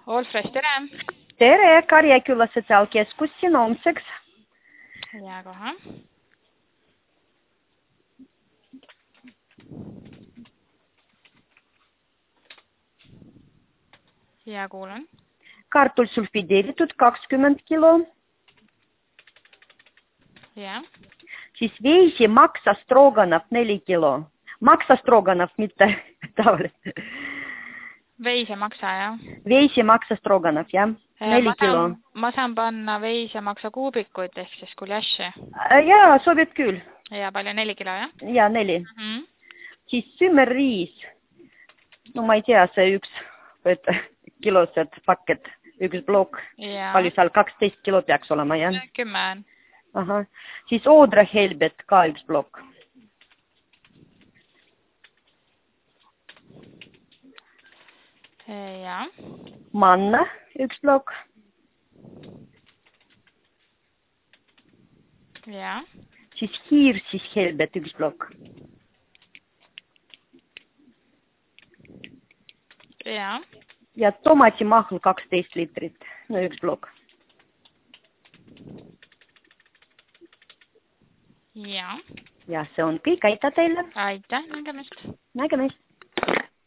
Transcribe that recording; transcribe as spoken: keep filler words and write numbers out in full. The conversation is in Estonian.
Allfresh, tere! Tere, Karjaküla sotsiaalkeskus siin homseks. Ja kohe. Ja kuulen. Kartul sulfideeritud kakskümmend kilo. Ja. Siis veisi maksa Stroganov neli kilo. Maksa Stroganov, mitte tavaliselt. Veise maksa, jah? Veisi maksa Stroganov, jah. Neli ma kilo. saan, ma saan panna veise maksa kuubikuid ehk siis kuljaši. Jaa, sobib küll. Ja palju neli kilo, jah? Jaa, neli. Mm -hmm. Siis sümerriis. No ma ei tea, see üks kilosed pakket, üks blok. Ja. Palju seal kaksteist kilo peaks olema, jah? Kümme. Aha. Siis Oodra helbet ka üks blok. Ja. Manna üks blok. Ja. Siis hiirsis helbet üks blok. Ja. Ja tomatimahl kaksteist liitrit, no üks blok. Ja. Ja see on kõik, aitäh teile. Aitäh, nägemist. Nägemist.